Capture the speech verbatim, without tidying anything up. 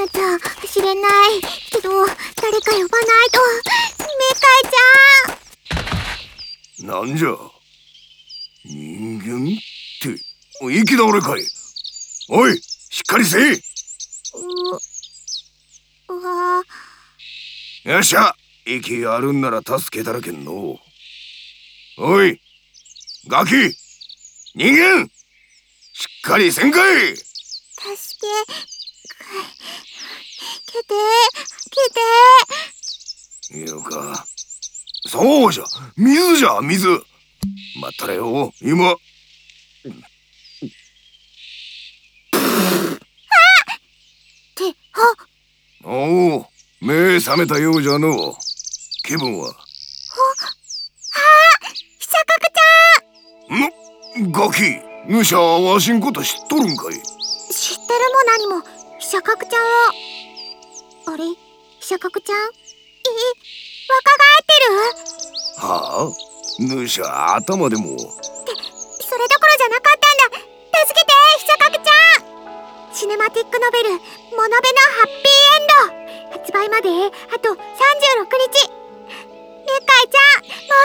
やつは走れないけど、誰か呼ばないと。メカちゃん。 なんじゃ、人間って息倒れかい。おい、しっかりせい。 う、うわ。 よっしゃ、息あるんなら助けたらけんの。おい、ガキ、人間、しっかりせんかい。 助け、けて、けて。 よか。そうじゃ、水じゃ、水。待ったれよ、今。 あ！って、あ。 おお、目覚めたようじゃの。気分は？ あ、あ、ひさかくちゃん。 ん？ガキ、ぬしゃわしんこと知っとるんかい。 知ってるも何も、ひさかくちゃんは。あれ、ひさかくちゃん、え、若返ってる？ はあ、ぬしゃ頭でも。って、 それどころじゃなかったんだ。助けて、ひさかくちゃん。シネマティックノベル、モノベのハッピーエンド。発売まであとさんじゅうろくにち。メカイちゃん、